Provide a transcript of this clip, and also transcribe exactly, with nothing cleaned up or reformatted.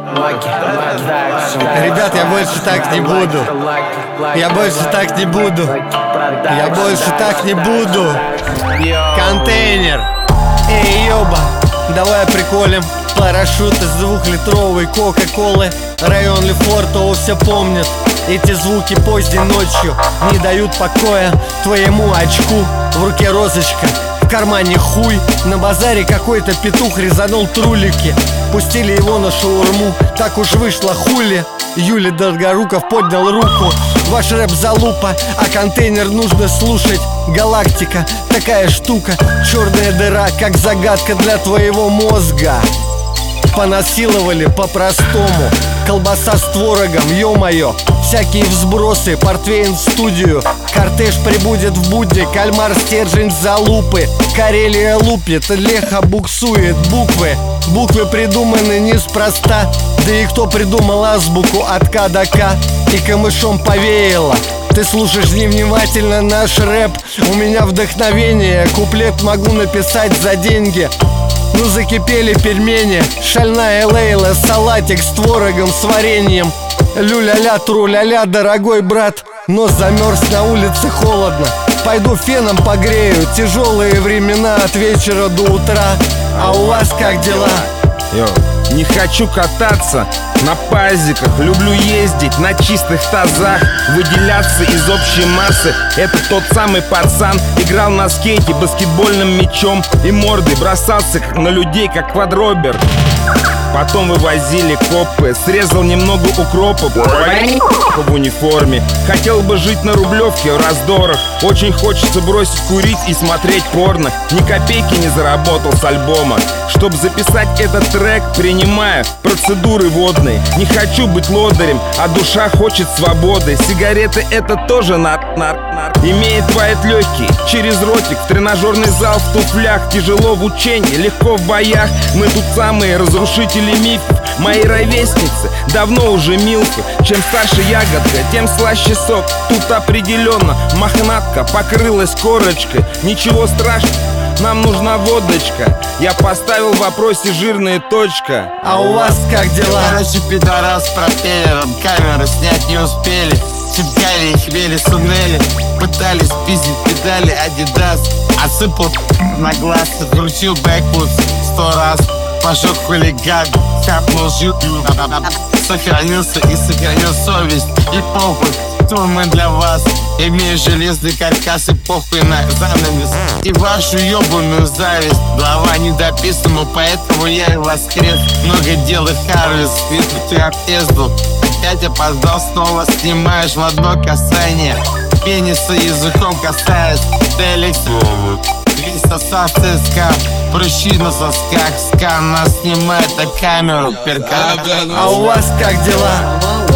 Ребят, я больше так не буду. Я больше так не буду. Я больше так не буду. Контейнер. Эй, ёба, давай приколем парашют из двухлитровой кока-колы. Район Лефортово все помнят. Эти звуки поздней ночью не дают покоя твоему очку. В руке розочка, в кармане хуй. На базаре какой-то петух резанул трулики. Пустили его на шаурму, так уж вышло хули. Юлий Долгоруков поднял руку. Ваш рэп залупа, а контейнер нужно слушать. Галактика, такая штука. Черная дыра, как загадка для твоего мозга. Понасиловали по-простому. Колбаса с творогом, ё-моё. Всякие взбросы, портвейн в студию. Кортеж прибудет в будни, кальмар стержень залупы. Карелия лупит, леха буксует. Буквы, буквы придуманы неспроста. Да и кто придумал азбуку от К до К? И камышом повеяло. Ты слушаешь невнимательно наш рэп. У меня вдохновение, куплет могу написать за деньги. Ну закипели пельмени, шальная Лейла, салатик с творогом, с вареньем. Люля-ля, тру-ля-ля, дорогой брат, нос замерз, на улице холодно. Пойду феном погрею, тяжелые времена от вечера до утра. А у вас как дела? Йо, не хочу кататься на пазиках, люблю ездить на чистых тазах, выделяться из общей массы. Это тот самый пацан, играл на скейте баскетбольным мячом и мордой бросался как на людей, как квадробер. Потом вывозили копы, срезал немного укропа в униформе. Хотел бы жить на Рублевке в раздорах. Очень хочется бросить курить и смотреть порно. Ни копейки не заработал с альбома. Чтоб записать этот трек, принимая процедуры водные. Не хочу быть лодырем, а душа хочет свободы. Сигареты это тоже нар нар нар имеет поэт легкий, через ротик. В тренажерный зал в туфлях. Тяжело в учении, легко в боях. Мы тут самые разрушители мифов. Мои ровесницы давно уже милфы. Чем старше ягодка, тем слаще сок. Тут определенно мохнатка покрылась корочкой. Ничего страшного, нам нужна водочка. Я поставил в вопросе жирная точка. А у вас как дела? Короче, пидорас с пропеллером, камеры снять не успели. Цепляли их вели, сунели. Пытались пиздить педали Адидас. Осыпал на глаз, закрутил бэквуд сто раз. Пожег хулиган, капнул жил. Сохранился и сохранил совесть. И похуй, кто мы для вас. Имею железный каркас и похуй на занавес. И вашу ебаную зависть. Глава недописана, поэтому я и воскрес. Много дел и харвест, видно ты объездил. Опять опоздал, снова снимаешь в одно касание. Пениса языком касаясь. Телекс, весь состав ЦСКА. Прыщи на сосках, скан нас снимает на камеру. Перка. А у вас как дела?